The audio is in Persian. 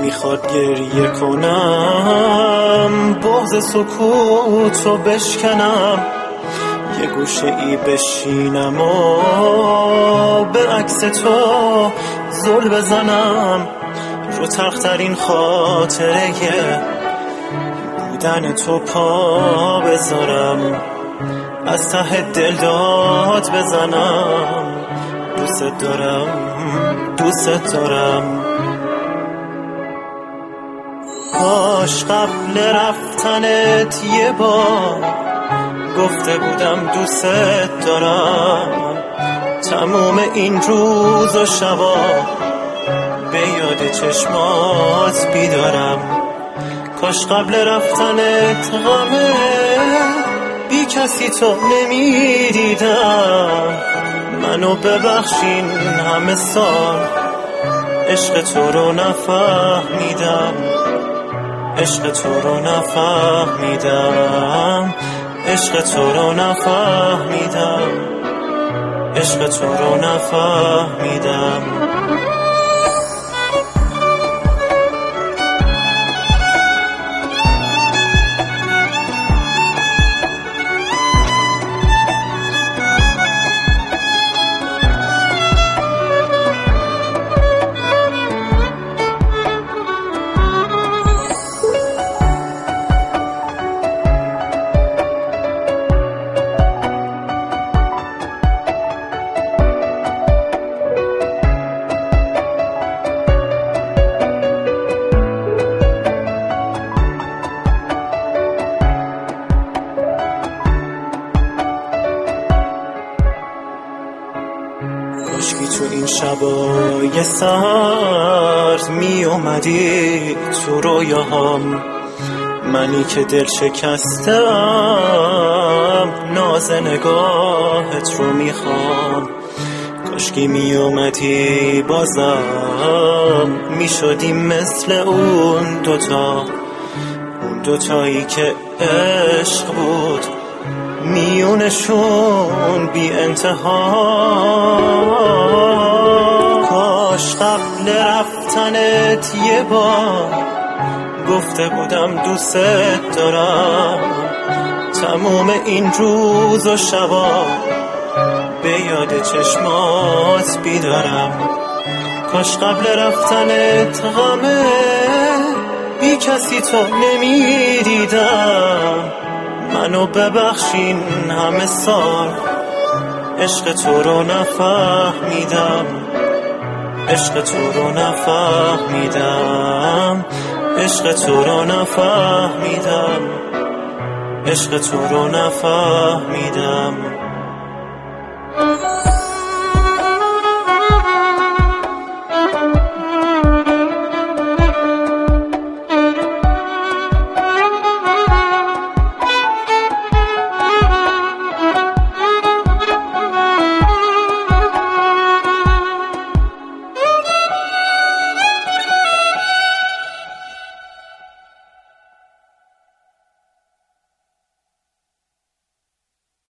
میخواد گریه کنم، بغض سکوتو بشکنم، یه گوشه ای بشینم و به عکس تو زل بزنم، رو تخترین خاطره بودن تو پا بذارم، از ته دل داد بزنم، دوست دارم دوست دارم. کاش قبل رفتنت یه بار گفته بودم دوست دارم، تموم این روز و شبا به یاد چشمات بیدارم. کاش قبل رفتنت غمه بی کسی تو نمیدیدم، منو ببخشین همه سال عشق تو رو نفهمیدم، عشق تو رو نفهمیدم، عشق تو رو نفهمیدم، عشق تو رو نفهمیدم. کاشکی تو این شبای سرد می اومدی تو رویاهام، منی که دل شکستم ناز نگاهت رو میخوام. کاشکی می اومدی بازم می شدیم مثل اون دوتایی که عشق بود میونشون بی انتها. کاش قبل رفتنت یه بار گفته بودم دوست دارم، تموم این روز و شبا به یاد چشمات بیدارم. کاش قبل رفتنت غمه بی کسی تو نمیدیدم، منو ببخشین همه سال عشق تو رو نفهمیدم، عشق تو رو نفهمیدم، عشق تو رو نفهمیدم، عشق تو رو نفهمیدم.